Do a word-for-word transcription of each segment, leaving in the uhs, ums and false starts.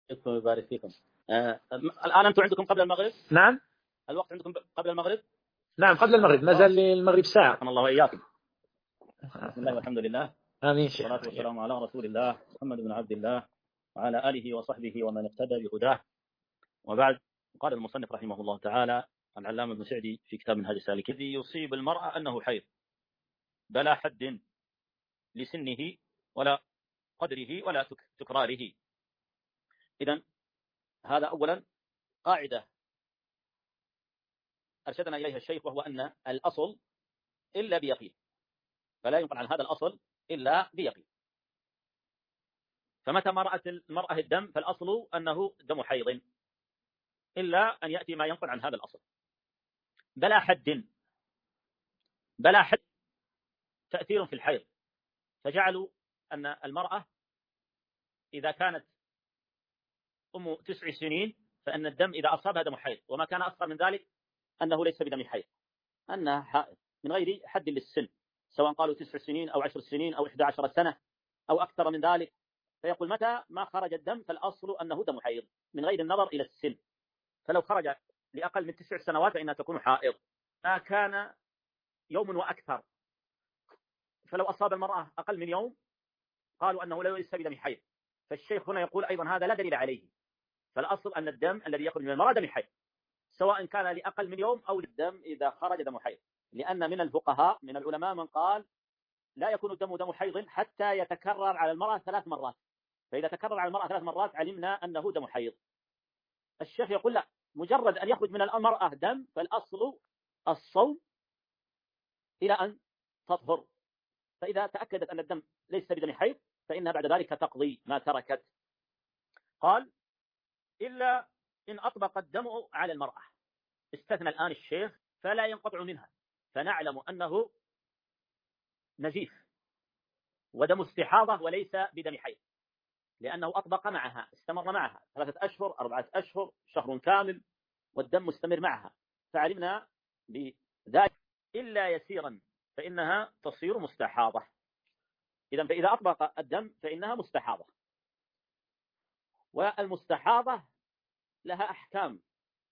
الله يبارك فيكم. آه الآن أنتم عندكم قبل المغرب؟ نعم. الوقت عندكم قبل المغرب؟ نعم قبل المغرب، ما زال للمغرب ساعة. رحمنا الله وإياكم. بسم الله والحمد لله. آمين شيخ. والصلاة والسلام على رسول الله محمد بن عبد الله وعلى آله وصحبه ومن اقتدى بهداه. وبعد، قال المصنف رحمه الله تعالى العلامة ابن سعدي في كتاب منهج السالكين: الذي يصيب المرأة أنه حيض بلا حد لسنه ولا قدره ولا تكراره. إذن هذا أولا قاعدة أرشدنا إليها الشيخ، وهو أن الأصل إلا بيقين، فلا ينقل عن هذا الأصل إلا بيقين. فمتى ما رأت المرأة الدم فالأصل أنه دم حيض، إلا أن يأتي ما ينقل عن هذا الأصل. بلا حد، بلا حد تأثير في الحيض، فجعلوا أن المرأة إذا كانت أم تسع سنين فأن الدم إذا أصابها دم حيض، وما كان أصغر من ذلك أنه ليس بدم حيض، أنها حائض من غير حد للسن، سواء قالوا تسع سنين أو عشر سنين أو إحدى عشرة سنة أو أكثر من ذلك. فيقول متى ما خرج الدم فالأصل أنه دم حيض من غير النظر إلى السن. فلو خرج لأقل من تسع سنوات فإنها تكون حائض. ما كان يوم وأكثر، فلو أصاب المرأة أقل من يوم قالوا أنه ليس بدم حيض. فالشيخ هنا يقول أيضا هذا لا دليل عليه، فالأصل أن الدم الذي يخرج من المرأة دم حيض، سواء كان لأقل من يوم أو للدم إذا خرج دم حيض. لأن من الفقهاء من العلماء من قال لا يكون الدم دم حيض حتى يتكرر على المرأة ثلاث مرات، فإذا تكرر على المرأة ثلاث مرات علمنا أنه دم حيض. الشيخ يقول لا، مجرد أن يخرج من المرأة دم فالأصل الصوم إلى أن تطهر، فإذا تأكدت أن الدم ليس بدم حيض فإنها بعد ذلك تقضي ما تركت. قال إلا إن أطبق الدم على المرأة، استثنى الآن الشيخ فلا ينقطع منها، فنعلم أنه نزيف ودم استحاضة وليس بدم حيض، لأنه أطبق معها، استمر معها ثلاثة أشهر أربعة أشهر شهر كامل والدم مستمر معها، فعلمنا بذلك. إلا يسيرا فإنها تصير مستحاضة. إذن فإذا أطبق الدم فإنها مستحاضة. والمستحاضة لها أحكام،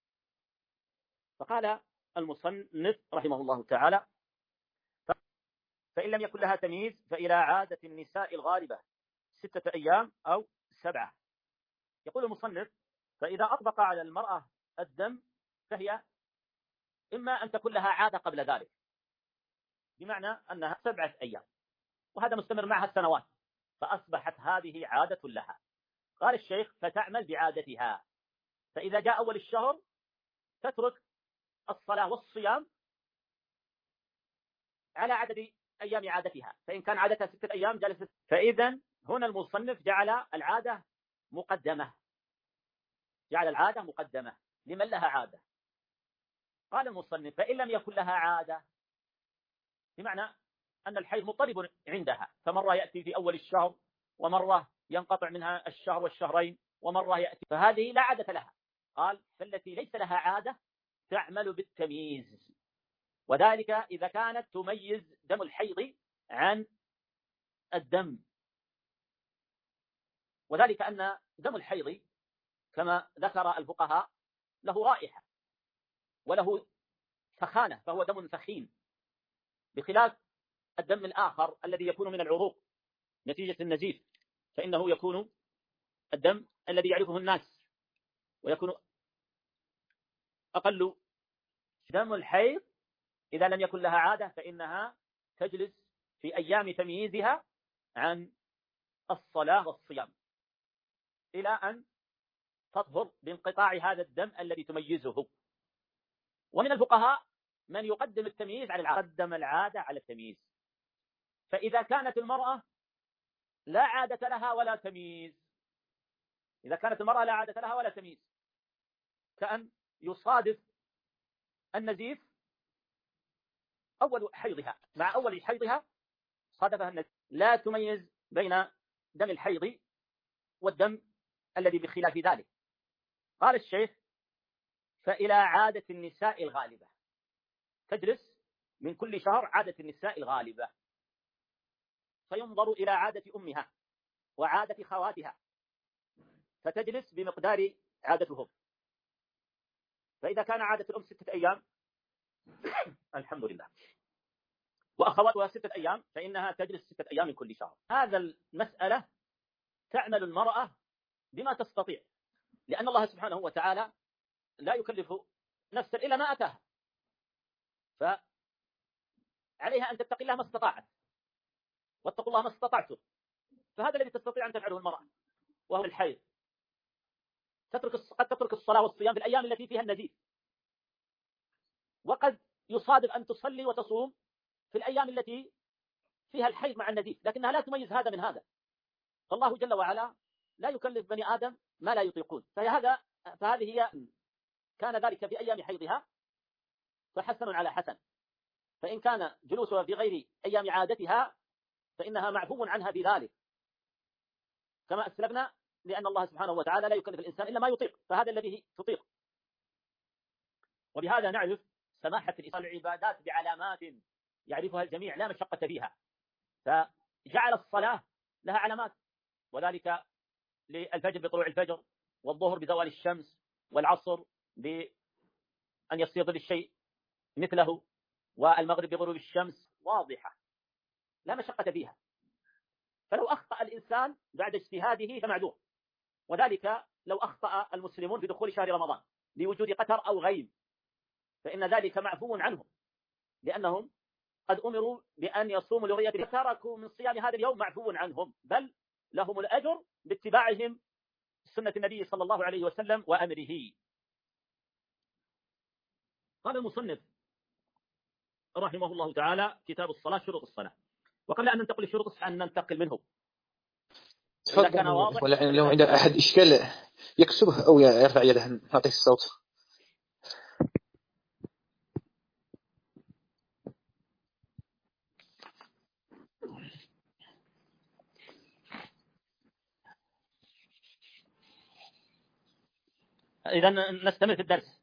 فقال المصنف رحمه الله تعالى: فإن لم يكن لها تمييز فإلى عادة النساء الغالبة ستة أيام أو سبعة. يقول المصنف: فإذا أطبق على المرأة الدم فهي إما أن تكون لها عادة قبل ذلك، بمعنى أنها سبعة أيام وهذا مستمر معها سنوات، فأصبحت هذه عادة لها. قال الشيخ: فتعمل بعادتها، فإذا جاء أول الشهر تترك الصلاة والصيام على عدد أيام عادتها، فإن كان عادتها ستة أيام جلست. فإذا هنا المصنف جعل العادة مقدمة، جعل العادة مقدمة لمن لها عادة. قال المصنف: فإن لم يكن لها عادة، بمعنى أن الحيض مضطرب عندها، فمرة يأتي في أول الشهر ومرة ينقطع منها الشهر والشهرين ومرة يأتي، فهذه لا عادة لها. قال: فالتي ليس لها عادة تعمل بالتمييز، وذلك إذا كانت تميز دم الحيض عن الدم، وذلك أن دم الحيض كما ذكر الفقهاء له رائحة وله سخانة، فهو دم ثخين، بخلاف الدم الآخر الذي يكون من العروق نتيجة النزيف، فإنه يكون الدم الذي يعرفه الناس ويكون أقل. دم الحيض إذا لم يكن لها عادة فإنها تجلس في أيام تمييزها عن الصلاة والصيام إلى أن تطهر بانقطاع هذا الدم الذي تميزه. ومن الفقهاء من يقدم التمييز على العادة، قدم العادة على التمييز. فإذا كانت المرأة لا عادة لها ولا تمييز، إذا كانت المرأة لا عادة لها ولا تمييز، كأن يصادف النزيف أول حيضها، مع أول حيضها صادفها النزيف، لا تميز بين دم الحيض والدم الذي بخلاف ذلك. قال الشيخ: فإلى عادة النساء الغالبة، تجلس من كل شهر عادة النساء الغالبة، فينظر إلى عادة أمها وعادة خواتها، فتجلس بمقدار عادتهم. فإذا كان عادة الأم ستة أيام الحمد لله، وأخواتها ستة أيام، فإنها تجلس ستة أيام من كل شهر. هذا المسألة تعمل المرأة بما تستطيع، لأن الله سبحانه وتعالى لا يكلف نفسا إلا ما أتاها، فعليها أن تتقي الله ما استطاعت، واتقوا الله ما استطعتم. فهذا الذي تستطيع أن تفعله المرأة وهو الحيض. تترك قد تترك الصلاة والصيام في الأيام التي فيها النزيف، وقد يصادف أن تصلي وتصوم في الأيام التي فيها الحيض مع النزيف، لكنها لا تميز هذا من هذا. فالله جل وعلا لا يكلف بني آدم ما لا يطيقون. فهذا فهذه هي كان ذلك في أيام حيضها فحسن على حسن، فإن كان جلوسها في غير أيام عادتها فإنها معفو عنها بذلك كما أسلفنا، لأن الله سبحانه وتعالى لا يكلف الإنسان إلا ما يطيق، فهذا الذي تطيق. وبهذا نعرف سماحة الإسلام العبادات بعلامات يعرفها الجميع لا مشقة فيها، فجعل الصلاة لها علامات، وذلك للفجر بطلوع الفجر، والظهر بزوال الشمس، والعصر بأن يصير ظل الشيء مثله، والمغرب بغروب الشمس، واضحة لا مشقة فيها. فلو أخطأ الإنسان بعد اجتهاده فمعذور، وذلك لو أخطأ المسلمون في دخول شهر رمضان بوجود قتر أو غيم فإن ذلك معفو عنهم، لأنهم قد أمروا بأن يصوموا لرؤية تركوا من صيام هذا اليوم معفو عنهم، بل لهم الأجر باتباعهم سنة النبي صلى الله عليه وسلم وأمره. قال المصنف رحمه الله تعالى كتاب الصلاة شروط الصلاة. وقبل أن ننتقل للشروط أن ننتقل منه إذا كان واضح، ولا لو عند أحد إشكال يكسبه أو يرفع يده نعطيه الصوت. إذا نستمر في الدرس.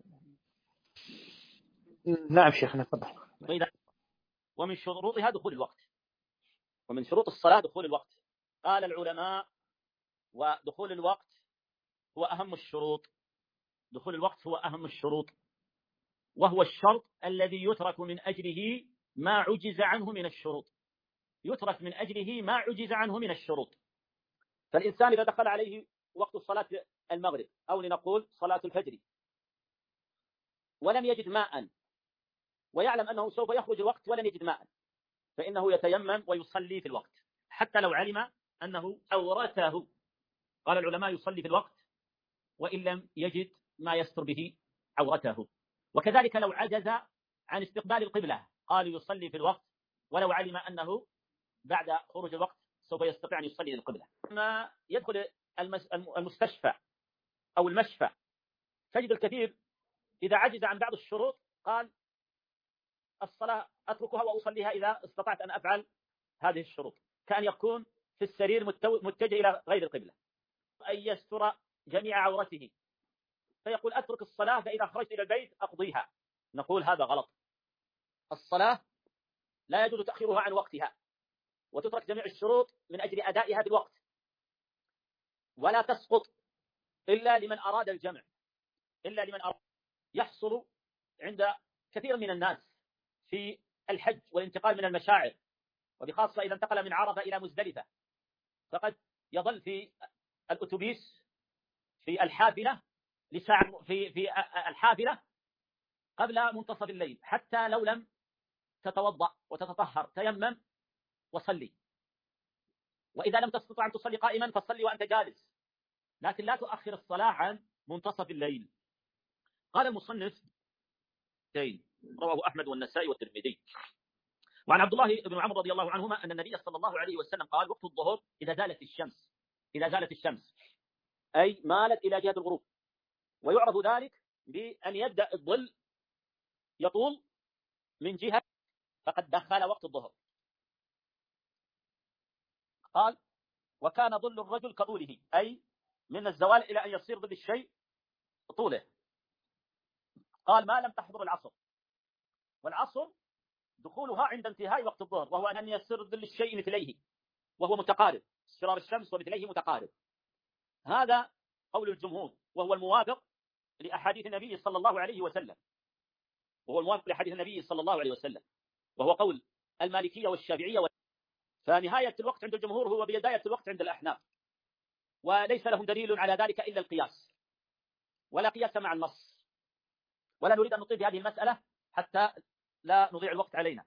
نعم شيخنا تفضل. ومن شروطها دخول الوقت، ومن شروط الصلاة دخول الوقت. قال العلماء ودخول الوقت هو أهم الشروط، دخول الوقت هو أهم الشروط، وهو الشرط الذي يترك من أجله ما عجز عنه من الشروط، يترك من أجله ما عجز عنه من الشروط. فالإنسان إذا دخل عليه وقت صلاة المغرب أو لنقول صلاة الفجر ولم يجد ماء، ويعلم أنه سوف يخرج الوقت ولن يجد ماء، فإنه يتيمم ويصلي في الوقت حتى لو علم أنه أورثه. قال العلماء يصلي في الوقت وإن لم يجد ما يستر به عورته. وكذلك لو عجز عن استقبال القبلة قال يصلي في الوقت ولو علم أنه بعد خروج الوقت سوف يستطيع أن يصلي للقبلة. ما يدخل المستشفى أو المشفى تجد الكثير إذا عجز عن بعض الشروط قال الصلاة أتركها وأصليها إذا استطعت أن أفعل هذه الشروط، كأن يكون في السرير متجه إلى غير القبلة، أن يستر جميع عورته، فيقول أترك الصلاة فإذا خرجت إلى البيت أقضيها. نقول هذا غلط. الصلاة لا يجوز تأخيرها عن وقتها، وتترك جميع الشروط من أجل أدائها بالوقت، ولا تسقط إلا لمن أراد الجمع، إلا لمن أراد. يحصل عند كثير من الناس في الحج والانتقال من المشاعر، وبخاصة إذا انتقل من عرفة إلى مزدلفة، فقد يظل في الأتوبيس في الحافلة لساعة في في الحافلة قبل منتصف الليل، حتى لو لم تتوضأ وتتطهر تيمم وصلي، وإذا لم تستطع أن تصلي قائما فصلي وأنت جالس، لكن لا تؤخر الصلاة عن منتصف الليل. قال المصنف رواه أحمد والنسائي والترمذي. وعن عبد الله بن عمرو رضي الله عنهما أن النبي صلى الله عليه وسلم قال وقت الظهر إذا زالت الشمس، إذا زالت الشمس أي مالت إلى جهة الغروب، ويعرف ذلك بأن يبدأ الظل يطول من جهة فقد دخل وقت الظهر. قال وكان ظل الرجل كطوله، أي من الزوال إلى أن يصير ظل الشيء طوله. قال ما لم تحضر العصر، والعصر دخولها عند انتهاء وقت الظهر، وهو أن يصير ظل الشيء مثليه وهو متقارب، استقرار الشمس ومثليه متقارب. هذا قول الجمهور، وهو الموافق لأحاديث النبي صلى الله عليه وسلم وهو الموافق لحديث النبي صلى الله عليه وسلم وهو قول المالكية والشافعية. فنهاية الوقت عند الجمهور هو بداية الوقت عند الأحناف، وليس لهم دليل على ذلك إلا القياس، ولا قياس مع النص، ولا نريد أن نطيل في هذه المسألة حتى لا نضيع الوقت علينا.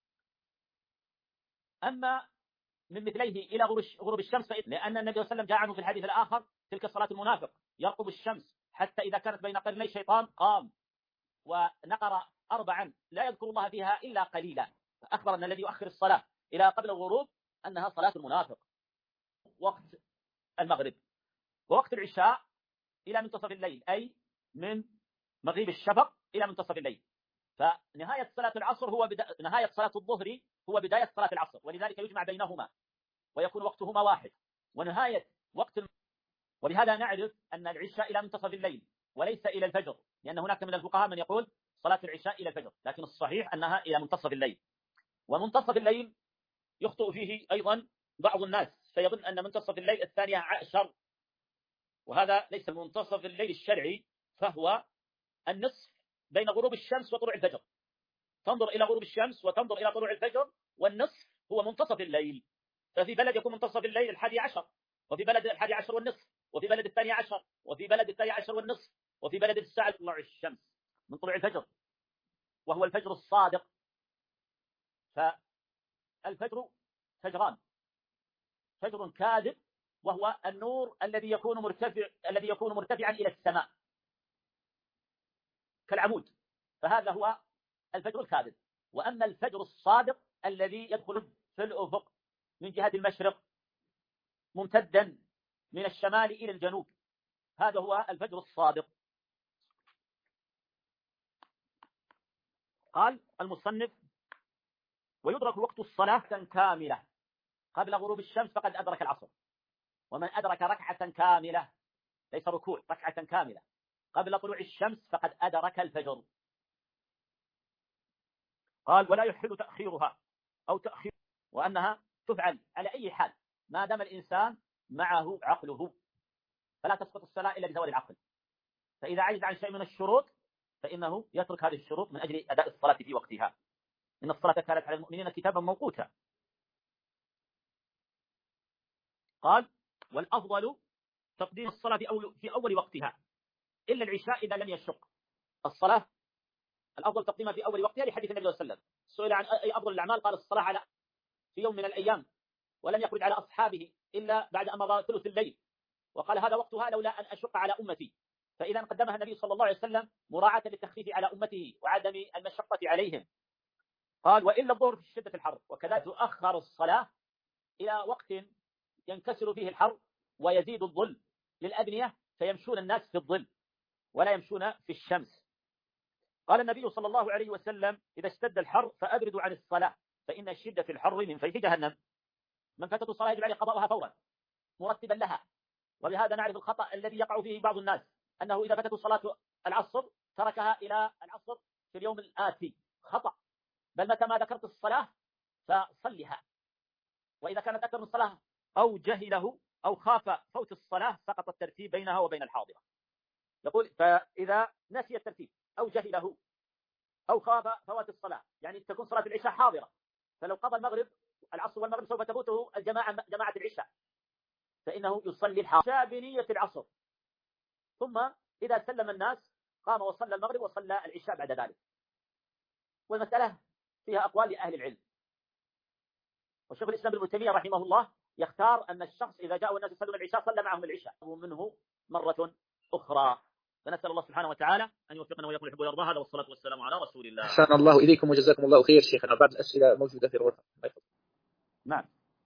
أما من مثليه إلى غروب الشمس، لأن النبي صلى الله عليه وسلم جاء عنه في الحديث الآخر تلك صلاة المنافق يرقب الشمس حتى إذا كانت بين قرني الشيطان قام ونقر أربعا لا يذكر الله فيها إلا قليلا، فأخبر أن الذي يؤخر الصلاة إلى قبل الغروب أنها صلاة المنافق. وقت المغرب ووقت العشاء إلى منتصف الليل، أي من مغيب الشفق إلى منتصف الليل. فنهاية صلاة العصر هو بدا... نهاية صلاة الظهر هو بداية صلاة العصر، ولذلك يجمع بينهما ويكون وقتهما واحد. ونهاية وقت الم... وبهذا نعرف أن العشاء إلى منتصف الليل وليس إلى الفجر، لأن هناك من الفقهاء من يقول صلاة العشاء إلى الفجر، لكن الصحيح أنها إلى منتصف الليل. ومنتصف الليل يخطئ فيه أيضا بعض الناس، فيظن أن منتصف الليل الثانية عشر، وهذا ليس منتصف الليل الشرعي، فهو النصف بين غروب الشمس وطلوع الفجر. تنظر إلى غروب الشمس وتنظر إلى طلوع الفجر، والنصف هو منتصف الليل. ففي بلد يكون منتصف الليل الحادي عشر، وفي بلد الحادي عشر والنصف، وفي بلد الثاني عشر، وفي بلد الثاني عشر والنصف، وفي بلد الساعة طلوع الشمس من طلوع الفجر، وهو الفجر الصادق. فالفجر فجران: فجر كاذب وهو النور الذي يكون مرتفع الذي يكون مرتفعا إلى السماء كالعمود، فهذا هو الفجر الكاذب. وأما الفجر الصادق الذي يدخل في الأفق من جهة المشرق ممتدا من الشمال إلى الجنوب، هذا هو الفجر الصادق. قال المصنف: ويدرك وقت الصلاة كاملة قبل غروب الشمس فقد أدرك العصر، ومن أدرك ركعة كاملة، ليس ركوع، ركعة كاملة قبل طلوع الشمس فقد أدرك الفجر. قال: ولا يحل تأخيرها أو تأخير، وأنها تفعل على أي حال ما دام الإنسان معه عقله، فلا تسقط الصلاة إلا بزوال العقل. فإذا عجز عن شيء من الشروط فإنه يترك هذه الشروط من أجل أداء الصلاة في وقتها. إن الصلاة كانت على المؤمنين كتابا موقوتا. قال: والأفضل تقديم الصلاة في أول, في أول وقتها إلا العشاء إذا لم يشق. الصلاة الأفضل تقديمها في أول وقتها لحديث النبي صلى الله عليه وسلم، سئل عن أي أفضل الأعمال قال: الصلاة على في يوم من الأيام ولم يخرج على أصحابه إلا بعد أن مضى ثلث الليل، وقال: هذا وقتها لولا أن أشق على أمتي. فإذا قدمها النبي صلى الله عليه وسلم مراعاة للتخفيف على أمته وعدم المشقة عليهم. قال: وإلا الظهر في شدة الحر، وكذلك تؤخر الصلاة إلى وقت ينكسر فيه الحر ويزيد الظل للأبنية، فيمشون الناس في الظل ولا يمشون في الشمس. قال النبي صلى الله عليه وسلم: إذا اشتد الحر فأبردوا عن الصلاة فإن شدة الحر من فيح جهنم. من فاتته الصلاة يجب عليه قضاءها فورا مرتبا لها. وبهذا نعرف الخطأ الذي يقع فيه بعض الناس، أنه إذا فاتته صلاة العصر تركها إلى العصر في اليوم الآتي. خطأ، بل متى ما ذكرت الصلاة فصلها، وإذا كانت أكثر من الصلاة أو جهله أو خاف فوت الصلاة سقط الترتيب بينها وبين الحاضرة. يقول: فإذا نسي الترتيب أو جهله أو خاف فوات الصلاة، يعني تكون صلاة العشاء حاضرة، فلو قضى المغرب العصر والمغرب سوف تفوته الجماعة جماعة العشاء، فإنه يصلي الحاضر بنية العصر، ثم إذا سلم الناس قام وصلى المغرب وصلى العشاء بعد ذلك. والمسألة فيها أقوال لأهل العلم، والشيخ الإسلام ابن تيمية رحمه الله يختار أن الشخص إذا جاء الناس يصلون العشاء صلى معهم العشاء ومنه مرة أخرى. فنسأل الله سبحانه وتعالى أن يوفقنا ويقول يحب ويرضى. هذا والصلاة والسلام على رسول الله. أحسن الله إليكم وجزاكم الله خير شيخنا. بعض الأسئلة موجودة في الغرفة. نعم.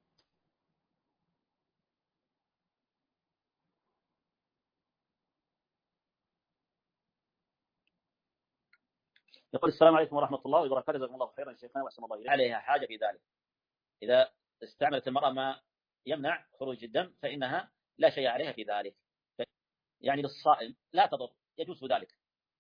يقول: السلام عليكم ورحمة الله وبركاته. جزاكم الله خيرا شيخنا وأحسن الله إليك. عليها حاجة في ذلك، إذا استعملت المرأة ما يمنع خروج الدم فإنها لا شيء عليها في ذلك، يعني للصائم لا تضر، يجوز ذلك.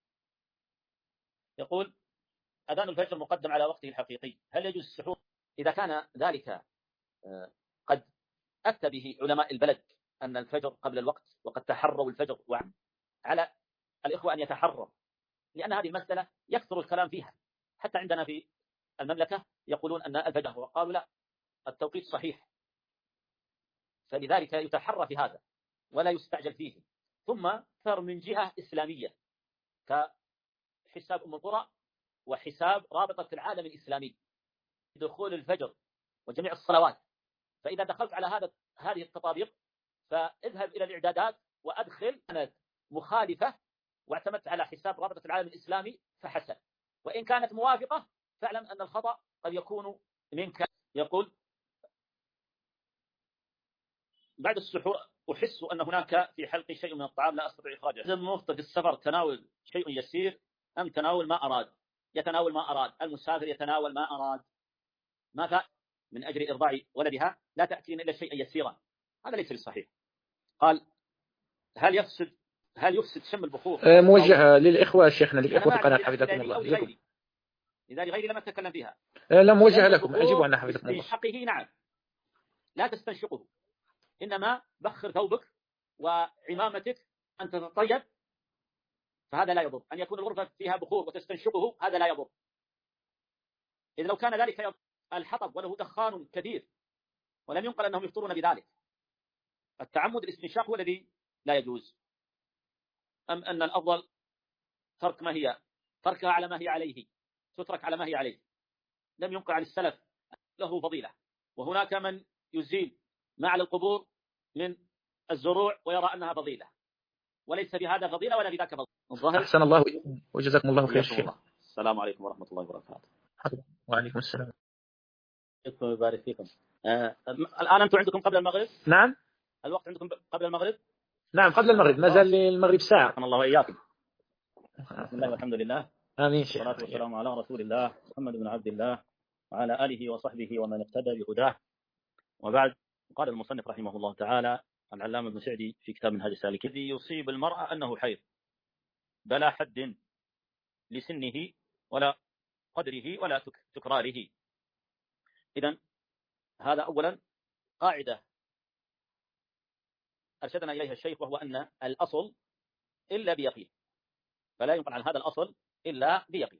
يقول: أذان الفجر مقدم على وقته الحقيقي، هل يجوز السحور؟ إذا كان ذلك قد أتى به علماء البلد أن الفجر قبل الوقت وقد تحروا الفجر، وعلى الإخوة أن يتحروا، لأن هذه المسألة يكثر الكلام فيها. حتى عندنا في المملكة يقولون أن الفجر، وقالوا لا، التوقيت صحيح، فلذلك يتحرى في هذا ولا يستعجل فيه. ثم أكثر من جهة إسلامية كحساب أم القرى وحساب رابطة العالم الإسلامي، دخول الفجر وجميع الصلوات. فإذا دخلت على هذا هذه التطابيق فاذهب إلى الإعدادات وأدخل كانت مخالفة واعتمدت على حساب رابطة العالم الإسلامي فحسن، وإن كانت موافقة فاعلم أن الخطأ قد يكون منك. يقول بعد السحور أحس أن هناك في حلقي شيء من الطعام لا أستطيع إخراجه. إذا المفطر في السفر تناول شيء يسير أم تناول ما أراد؟ يتناول ما أراد. المسافر يتناول ما أراد. ما فات من أجل إرضاع ولدها لا تأكلين إلا شيئا يسيرا، هذا ليس بالصحيح. قال هل يفسد هل يفسد شم البخور؟ آه موجهة للإخوة شيخنا، للإخوة القناة حفظكم الله. لغيري. إذا لغيري لم أتكلم فيها. آه لا موجهة لكم، أجيبوا عنها حفظكم الله. استنشقه نعم، لا تستنشقه، إنما بخر ثوبك وعمامتك أن تتطيب، فهذا لا يضر. أن يكون الغرفة فيها بخور وتستنشقه هذا لا يضر. إذا لو كان ذلك يضر الحطب وله دخان كثير، ولم ينقل أنهم يفطرون بذلك، التعمد الاستنشاق هو الذي لا يجوز، أم أن الأفضل ترك ما هي تركها على ما هي عليه، تترك على ما هي عليه. لم ينقل عن السلف له فضيلة. وهناك من يزيل ما على القبور من الزروع ويرى أنها فضيلة، وليس بهذا فضيلة ولا بذاك فضيلة. أحسن الله وجزاكم الله خير شيخ. السلام عليكم ورحمة الله وبركاته. وعليكم السلام. الله يبارك فيكم. آه الآن أنتم عندكم قبل المغرب؟ نعم. الوقت عندكم قبل المغرب؟ نعم قبل المغرب، ما زال المغرب ساعة. سبحان الله وإياكم. بسم الله والحمد لله. آمين شيخ. والصلاة والسلام على رسول الله محمد بن عبد الله وعلى آله وصحبه ومن اقتدى بهداه. وبعد، قال المصنف رحمه الله تعالى العلامة ابن سعدي في كتاب منهاج السالكين: الذي يصيب المرأة أنه حيض بلا حد لسنه ولا قدره ولا تكراره. إذن هذا أولا قاعدة أرشدنا إليها الشيخ، وهو أن الأصل إلا بيقين، فلا ينقل عن هذا الأصل إلا بيقين.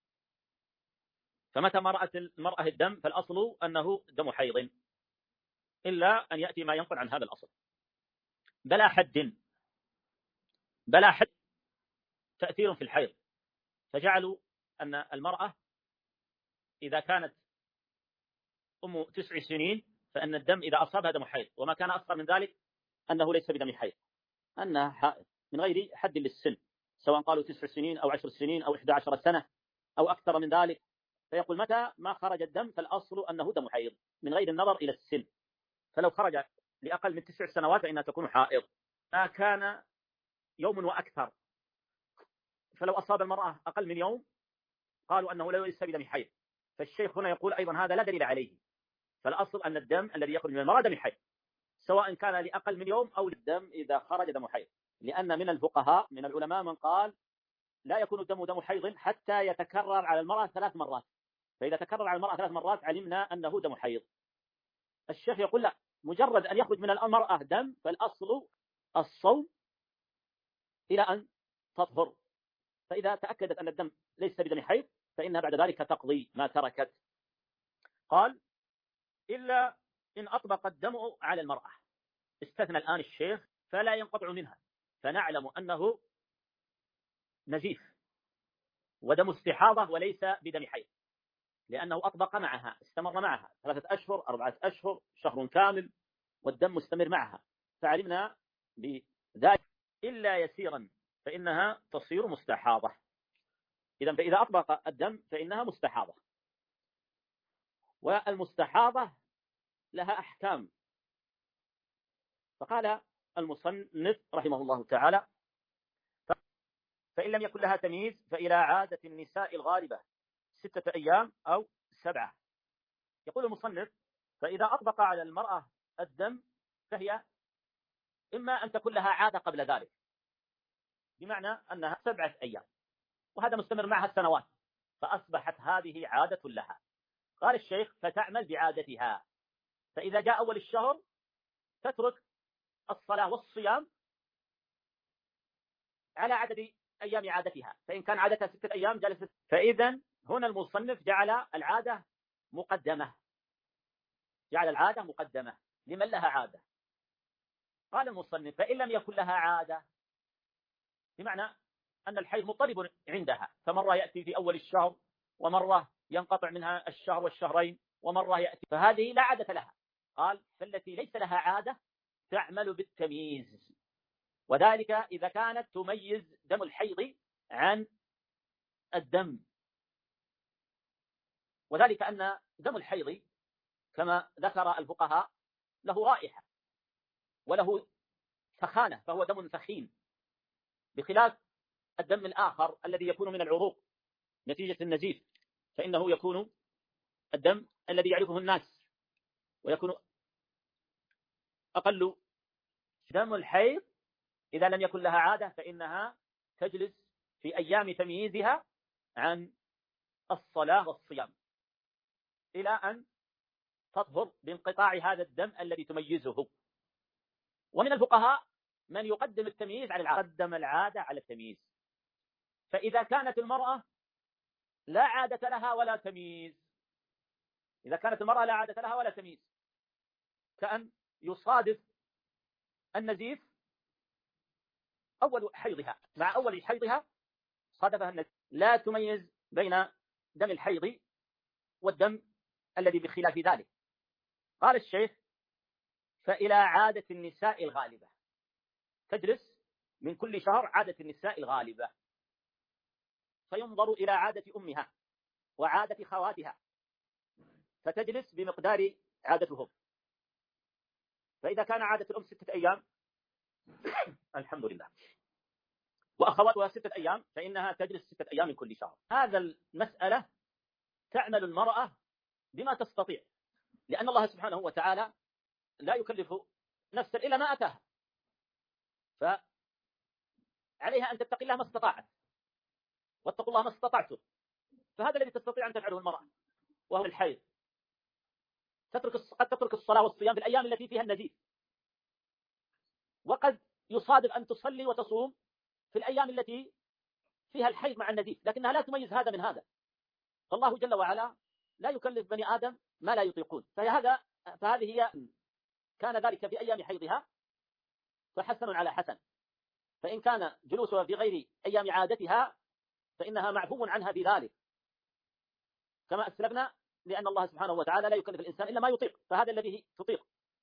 فمتى ما رأت المرأة الدم فالأصل أنه دم حيض، إلا أن يأتي ما ينقل عن هذا الأصل. بلا حد بلا حد تأثير في الحيض، فجعلوا أن المرأة إذا كانت أم تسع سنين فأن الدم إذا أصابها دم حيض، وما كان أصغر من ذلك أنه ليس بدم حيض، أنها حائض من غير حد للسن، سواء قالوا تسع سنين أو عشر سنين أو إحدى عشرة سنة أو أكثر من ذلك. فيقول متى ما خرج الدم فالأصل أنه دم حيض من غير النظر إلى السن. فلو خرج لأقل من تسع سنوات فإنها تكون حائض. ما كان يوم وأكثر، فلو أصاب المرأة أقل من يوم قالوا أنه لا ليس بدم حيض. فالشيخ هنا يقول أيضا هذا لا دليل عليه، فالأصل أن الدم الذي يخرج من المرأة دم حيض، سواء كان لأقل من يوم أو الدم إذا خرج دم حيض. لأن من الفقهاء من العلماء من قال لا يكون الدم دم حيض حتى يتكرر على المرأة ثلاث مرات، فإذا تكرر على المرأة ثلاث مرات علمنا أنه دم حيض. الشيخ يقول لا، مجرد أن يخرج من المرأة دم فالأصل الصوم إلى أن تطهر، فإذا تأكدت أن الدم ليس بدم حيض فإنها بعد ذلك تقضي ما تركت. قال إلا إن أطبق الدم على المرأة، استثنى الآن الشيخ فلا ينقطع منها، فنعلم أنه نزيف ودم استحاضة وليس بدم حيض، لأنه أطبق معها، استمر معها ثلاثة أشهر أربعة أشهر شهر كامل والدم مستمر معها، فعلمنا بذلك. إلا يسيرا فإنها تصير مستحاضة. إذن فإذا أطبق الدم فإنها مستحاضة، والمستحاضة لها أحكام. فقال المصنف رحمه الله تعالى: فإن لم يكن لها تمييز فإلى عادة النساء الغالبة ستة أيام أو سبعة. يقول المصنف: فإذا أطبق على المرأة الدم فهي إما أن تكون لها عادة قبل ذلك، بمعنى أنها سبعة أيام وهذا مستمر معها سنوات، فأصبحت هذه عادة لها. قال الشيخ: فتعمل بعادتها، فإذا جاء أول الشهر تترك الصلاة والصيام على عدد أيام عادتها، فإن كان عادتها ستة أيام جلست. فإذا هنا المصنف جعل العادة مقدمة، جعل العادة مقدمة لمن لها عادة. قال المصنف: فإن لم يكن لها عادة، بمعنى أن الحيض مضطرب عندها، فمرة يأتي في أول الشهر، ومرة ينقطع منها الشهر والشهرين، ومرة يأتي، فهذه لا عادة لها. قال: فالتي ليس لها عادة تعمل بالتمييز، وذلك إذا كانت تميز دم الحيض عن الدم، وذلك أن دم الحيض كما ذكر الفقهاء له رائحة وله سخانة، فهو دم ثخين، بخلاف الدم الآخر الذي يكون من العروق نتيجة النزيف، فإنه يكون الدم الذي يعرفه الناس، ويكون أقل. دم الحيض إذا لم يكن لها عادة فإنها تجلس في أيام تمييزها عن الصلاة والصيام إلى أن تطهر بانقطاع هذا الدم الذي تميزه. ومن الفقهاء من يقدم التمييز على العادة، قدم العادة على التمييز. فإذا كانت المرأة لا عادة لها ولا تمييز، إذا كانت المرأة لا عادة لها ولا تمييز، كأن يصادف النزيف أول حيضها، مع أول حيضها صادفها النزيف، لا تميز بين دم الحيض والدم الذي بخلاف ذلك. قال الشيخ: فإلى عادة النساء الغالبة، تجلس من كل شهر عادة النساء الغالبة، فينظر إلى عادة أمها وعادة خواتها، فتجلس بمقدار عادتهم. فإذا كان عادة الأم ستة أيام الحمد لله، وأخواتها ستة أيام، فإنها تجلس ستة أيام من كل شهر. هذا المسألة تعمل المرأة بما تستطيع، لأن الله سبحانه وتعالى لا يكلف نفسا إلا ما أتاها، فعليها أن تتقي الله ما استطاعت، واتقوا الله ما استطعتم. فهذا الذي تستطيع أن تفعله المرأة، وهو الحيض. تترك قد تترك الصلاة والصيام في الأيام التي فيها النزيف، وقد يصادف أن تصلي وتصوم في الأيام التي فيها الحيض مع النزيف، لكنها لا تميز هذا من هذا. فالله جل وعلا لا يكلف بني آدم ما لا يطيقون. فهذا فهذه هي كان ذلك في أيام حيضها فحسن على حسن، فإن كان جلوسها في غير أيام عادتها فإنها معفو عنها بذلك، كما أسلفنا، لأن الله سبحانه وتعالى لا يكلف الإنسان إلا ما يطيق، فهذا الذي تطيق.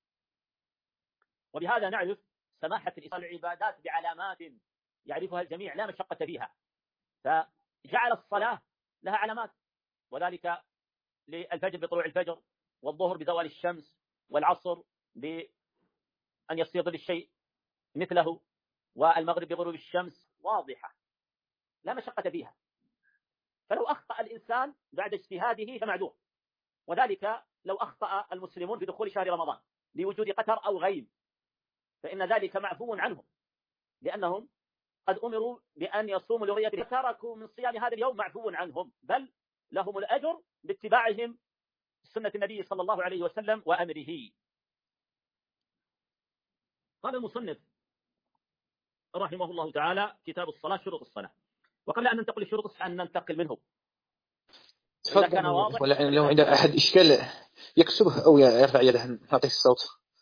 وبهذا نعرف سماحة العبادات بعلامات يعرفها الجميع لا مشقة فيها، فجعل الصلاة لها علامات، وذلك للفجر بطلوع الفجر، والظهر بزوال الشمس، والعصر بأن يصير ظل الشيء مثله، والمغرب بغروب الشمس، واضحة لا مشقة فيها. فلو أخطأ الإنسان بعد اجتهاده فمعذور، وذلك لو أخطأ المسلمون في دخول شهر رمضان لوجود قتر أو غيم فإن ذلك معفو عنهم، لأنهم قد أمروا بأن يصوموا لرؤية، تركوا من صيام هذا اليوم معفو عنهم، بل لهم الأجر باتباعهم سنة النبي صلى الله عليه وسلم وأمره. قال المصنف رحمه الله تعالى: كتاب الصلاة، شروط الصلاة. وقبل أن ننتقل لشروط الصلاة أن ننتقل منه، إذا كان واضح، ولا لو عند أحد إشكال يكتبه أو يرفع يده نعطيه الصوت.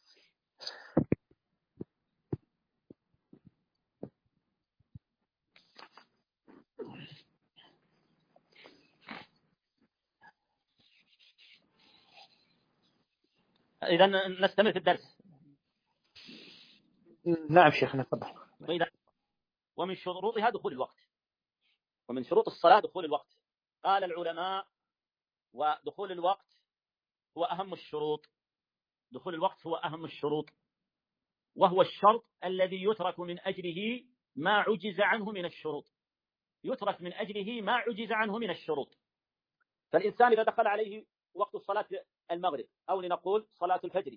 إذا نستمر في الدرس. نعم شيخنا تفضل. ومن شروطها دخول الوقت، ومن شروط الصلاة دخول الوقت. قال العلماء: ودخول الوقت هو أهم الشروط، دخول الوقت هو أهم الشروط، وهو الشرط الذي يترك من أجله ما عجز عنه من الشروط، يترك من أجله ما عجز عنه من الشروط. فالإنسان إذا دخل عليه وقت الصلاة المغرب، أو لنقول صلاة الفجر،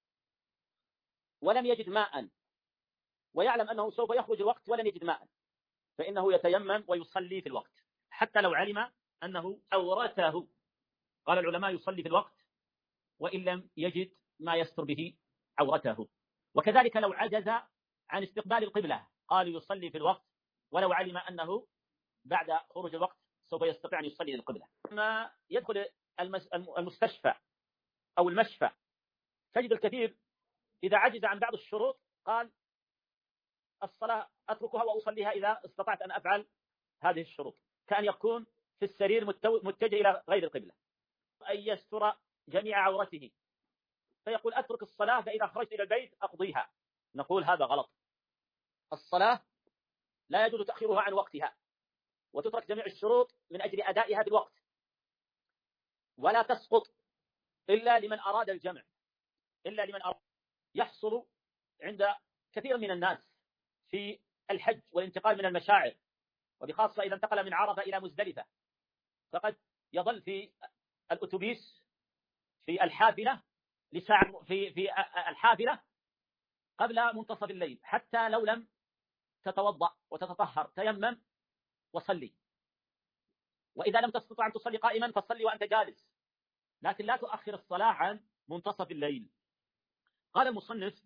ولم يجد ماء، ويعلم أنه سوف يخرج الوقت ولن يجد ماء، فإنه يتيمم ويصلي في الوقت حتى لو علم أنه عورته. قال العلماء: يصلي في الوقت وإن لم يجد ما يستر به عورته. وكذلك لو عجز عن استقبال القبلة قال يصلي في الوقت ولو علم أنه بعد خروج الوقت سوف يستطيع أن يصلي للقبلة. ما يدخل المستشفى أو المشفى تجد الكثير إذا عجز عن بعض الشروط قال الصلاة أتركها وأصليها إذا استطعت أن أفعل هذه الشروط، كأن يكون في السرير متجه إلى غير القبلة، أن يستر جميع عورته فيقول أترك الصلاة فإذا خرجت إلى البيت أقضيها. نقول هذا غلط. الصلاة لا يجوز تأخيرها عن وقتها، وتترك جميع الشروط من أجل أدائها بالوقت، ولا تسقط إلا لمن أراد الجمع، إلا لمن أراد. يحصل عند كثير من الناس في الحج والانتقال من المشاعر، وبخاصة إذا انتقل من عرفة إلى مزدلفة، فقد يظل في الأتوبيس في الحافلة لساعة في في الحافلة قبل منتصف الليل، حتى لو لم تتوضأ وتتطهر تيمم وصلي، وإذا لم تستطع أن تصلي قائما فصلي وأنت جالس، لكن لا تؤخر الصلاة عن منتصف الليل. قال المصنف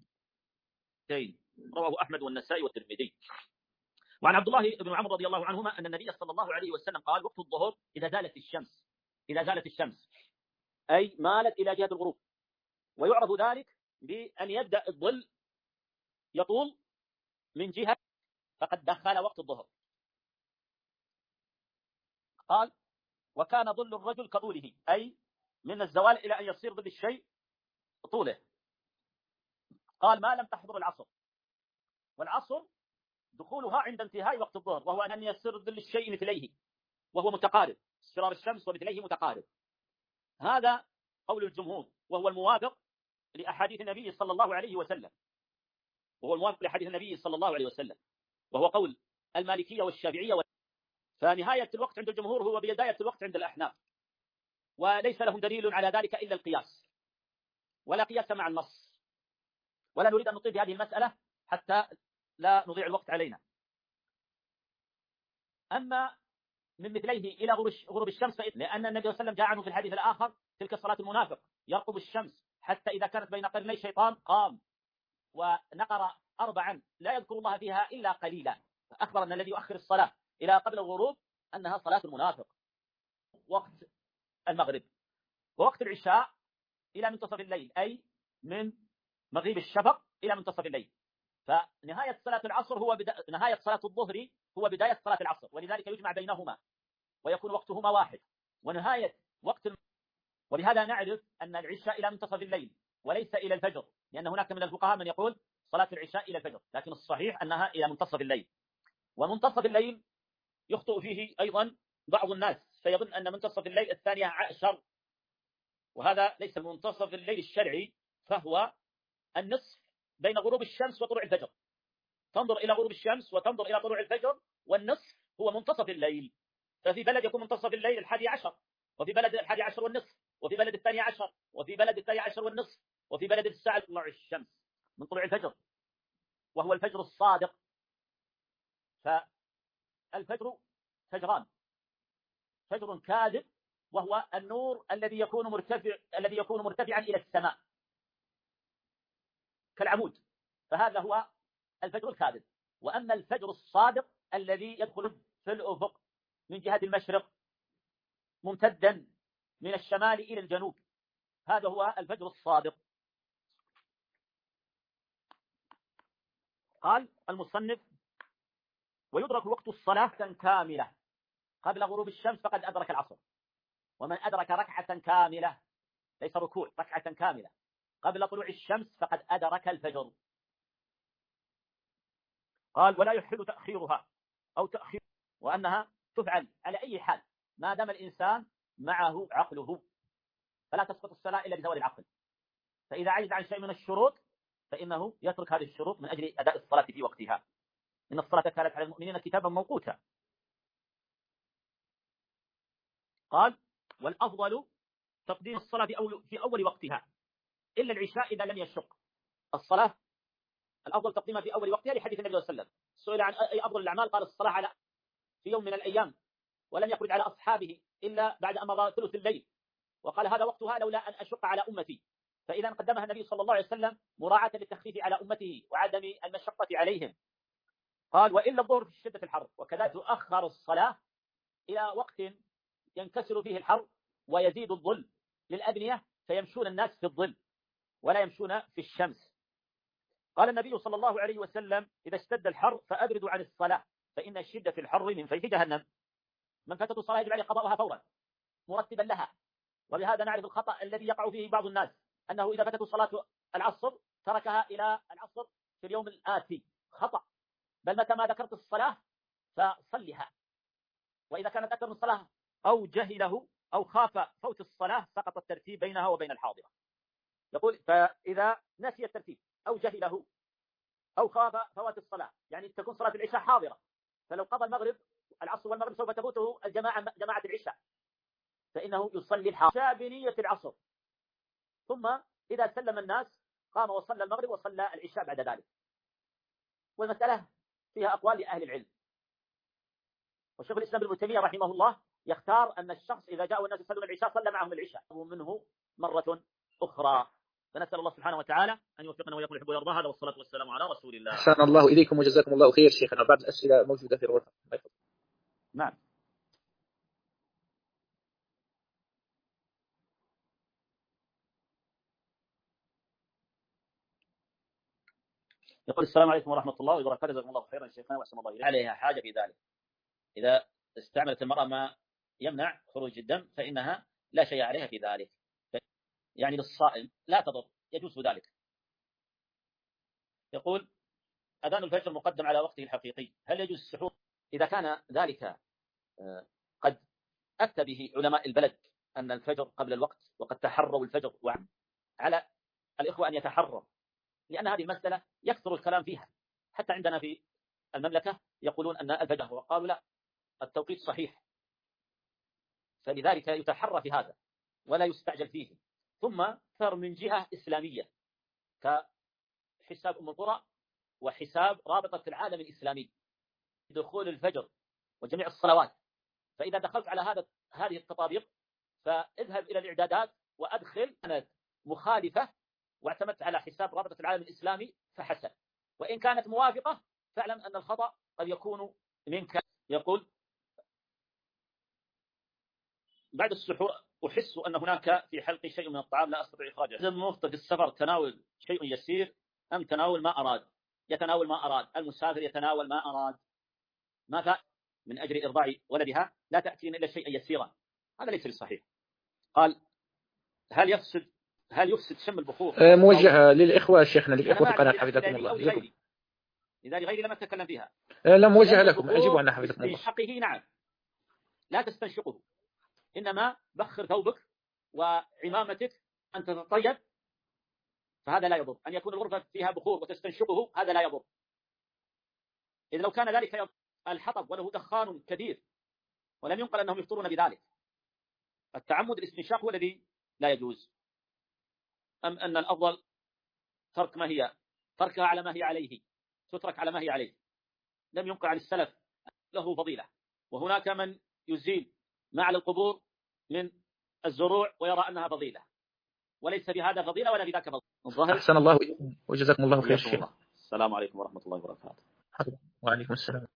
رواه أحمد والنسائي والترمذي. وعن عبد الله بن عمرو رضي الله عنهما أن النبي صلى الله عليه وسلم قال وقت الظهر إذا زالت الشمس، إذا زالت الشمس أي مالت إلى جهة الغروب، ويعرف ذلك بأن يبدأ الظل يطول من جهة فقد دخل وقت الظهر. قال وكان ظل الرجل كطوله، أي من الزوال إلى أن يصير ظل الشيء طوله. قال ما لم تحضر العصر، والعصر دخولها عند انتهاء وقت الظهر، وهو أن يصير ظل الشيء مثليه وهو متقارب، استقرار الشمس ومثليه متقارب. هذا قول الجمهور، وهو الموافق لأحاديث النبي صلى الله عليه وسلم، وهو الموافق لحديث النبي صلى الله عليه وسلم، وهو قول المالكية والشافعية. فنهاية الوقت عند الجمهور هو بداية الوقت عند الأحناف، وليس لهم دليل على ذلك إلا القياس، ولا قياس مع النص، ولا نريد أن نطيل في هذه المسألة حتى لا نضيع الوقت علينا. أما من مثليه إلى غروب الشمس، لأن النبي صلى الله عليه وسلم جاء عنه في الحديث الآخر تلك صلاة المنافق يرقب الشمس حتى إذا كانت بين قرني الشيطان قام ونقر أربعا لا يذكر الله فيها إلا قليلا، فأخبر أن الذي يؤخر الصلاة إلى قبل الغروب أنها صلاة المنافق. وقت المغرب ووقت العشاء إلى منتصف الليل، أي من مغيب الشفق إلى منتصف الليل. فنهاية صلاة العصر هو بدا... نهاية صلاة الظهر هو بداية صلاة العصر، ولذلك يجمع بينهما ويكون وقتهما واحد. ونهاية وقت الم... وبهذا نعرف أن العشاء إلى منتصف الليل وليس إلى الفجر، لأن هناك من الفقهاء من يقول صلاة العشاء إلى الفجر، لكن الصحيح أنها إلى منتصف الليل. ومنتصف الليل يخطئ فيه أيضا بعض الناس، فيظن أن منتصف الليل الثانية عشر، وهذا ليس منتصف الليل الشرعي، فهو النصف بين غروب الشمس وطلوع الفجر. تنظر إلى غروب الشمس وتنظر إلى طلوع الفجر، والنصف هو منتصف الليل. ففي بلد يكون منتصف الليل الحادي عشر، وفي بلد الحادي عشر والنصف، وفي بلد الثاني عشر، وفي بلد الثاني عشر والنصف، وفي بلد الساعة طلوع الشمس من طلوع الفجر، وهو الفجر الصادق. فالفجر فجران: فجر كاذب وهو النور الذي يكون مرتفع الذي يكون مرتفعا إلى السماء كالعمود، فهذا هو الفجر الكاذب. وأما الفجر الصادق الذي يدخل في الأفق من جهة المشرق ممتدا من الشمال إلى الجنوب، هذا هو الفجر الصادق. قال المصنف ويدرك وقت الصلاة كاملة قبل غروب الشمس فقد أدرك العصر، ومن أدرك ركعة كاملة ليس ركوع، ركعة كاملة قبل طلوع الشمس فقد أدرك الفجر. قال ولا يحل تأخيرها أو تأخير، وأنها تفعل على أي حال ما دام الإنسان معه عقله، فلا تسقط الصلاة إلا بزوال العقل. فإذا عجز عن شيء من الشروط فإنه يترك هذه الشروط من أجل أداء الصلاة في وقتها، إن الصلاة كانت على المؤمنين كتابا موقوتا. قال والأفضل تقديم الصلاة في أول, في أول وقتها إلا العشاء إذا لم يشق. الصلاة الأفضل تقديمها في أول وقتها لحديث النبي صلى الله عليه وسلم، سئل عن أي أفضل الأعمال قال الصلاة على في يوم من الأيام، ولم يخرج على أصحابه إلا بعد أن مضى ثلث الليل، وقال هذا وقتها لولا أن أشق على أمتي. فإذا قدمها النبي صلى الله عليه وسلم مراعاة للتخفيف على أمته وعدم المشقة عليهم. قال: وإلا الظهر في شدة الحر. وكذلك تؤخر الصلاة إلى وقت ينكسر فيه الحر ويزيد الظل للأبنية، فيمشون الناس في الظل ولا يمشون في الشمس. قال النبي صلى الله عليه وسلم: إذا اشتد الحر فأبردوا عن الصلاة فإن شدة الحر من فيح جهنم. من فاتته الصلاة يجب عليه قضاؤها فورا مرتبا لها. وبهذا نعرف الخطأ الذي يقع فيه بعض الناس، أنه إذا فاتته صلاة العصر تركها إلى العصر في اليوم الآتي. خطأ، بل متى ما ذكرت الصلاة فصلها، وإذا كانت أكثر من الصلاة أو جهله أو خاف فوت الصلاة سقط الترتيب بينها وبين الحاضرة. يقول: فإذا نسي الترتيب أو جهله أو خاف فوات الصلاة، يعني تكون صلاة العشاء حاضرة، فلو قضى المغرب العصر والمغرب سوف تفوته الجماعة جماعة العشاء، فإنه يصلي الحاضر بنية العصر، ثم إذا سلم الناس قام وصلى المغرب وصلى العشاء بعد ذلك. والمسألة فيها أقوال لأهل العلم، والشيخ الإسلام ابن تيمية رحمه الله يختار أن الشخص إذا جاء الناس يصلون العشاء صلى معهم العشاء ومنه مرة أخرى. فنسأل الله سبحانه وتعالى أن يوفقنا ويقول يحب ويرضى. هذا والصلاة والسلام على رسول الله. أحسن الله إليكم وجزاكم الله خير شيخنا. بعض الأسئلة موجودة في الغرفة. نعم. يقول: السلام عليكم ورحمة الله وبركاته. جزاكم الله خيرا شيخنا وأحسن الله إليكم. عليها حاجة في ذلك، إذا استعملت المرأة ما يمنع خروج الدم فإنها لا شيء عليها في ذلك، يعني للصائم لا تضر، يجوز ذلك. يقول: أذان الفجر مقدم على وقته الحقيقي، هل يجوز السحور؟ إذا كان ذلك قد أتى به علماء البلد أن الفجر قبل الوقت وقد تحروا الفجر، وعلى الإخوة أن يتحروا، لأن هذه المسألة يكثر الكلام فيها. حتى عندنا في المملكة يقولون أن الفجر، وقالوا لا، التوقيت صحيح، فلذلك يتحرى في هذا ولا يستعجل فيه. ثم أكثر من جهة إسلامية كحساب أم القرى وحساب رابطة العالم الإسلامي دخول الفجر وجميع الصلوات. فإذا دخلت على هذا هذه التطابيق فاذهب إلى الإعدادات وأدخل كانت مخالفة واعتمدت على حساب رابطة العالم الإسلامي فحسن، وإن كانت موافقة فاعلم أن الخطأ قد يكون منك. يقول: بعد السحور أحس أن هناك في حلقي شيء من الطعام لا أستطيع إخراجه. إذا المفطر في السفر تناول شيء يسير أم تناول ما أراد؟ يتناول ما أراد. المسافر يتناول ما أراد. ما فات من أجل إرضاع ولدها لا تأتين إلا شيئا يسيرا، هذا ليس بصحيح. قال: هل يفسد هل يفسد شم البخور؟ أه موجهة للإخوة شيخنا، للإخوة القناة حفظكم الله. لغيري. إذا لغيري لم أتكلم فيها. أه لا موجهة لكم، أجيبوا عنها حفظكم الله. استنشقه نعم، لا تستنشقه، إنما بخر ثوبك وعمامتك أن تتطيب، فهذا لا يضر. أن يكون الغرفة فيها بخور وتستنشقه هذا لا يضر. إذا لو كان ذلك يضر الحطب وله دخان كثير، ولم ينقل أنهم يفطرون بذلك، التعمد الاستنشاق هو الذي لا يجوز، أم أن الأفضل ترك ما هي تركها على ما هي عليه، تترك على ما هي عليه. لم ينقل عن السلف له فضيلة. وهناك من يزيل ما على القبور من الزروع ويرى أنها فضيلة، وليس في هذا فضيلة ولا في ذاك فضيلة. أحسن الله وجزاكم الله خير. السلام عليكم ورحمة الله وبركاته. وعليكم السلام.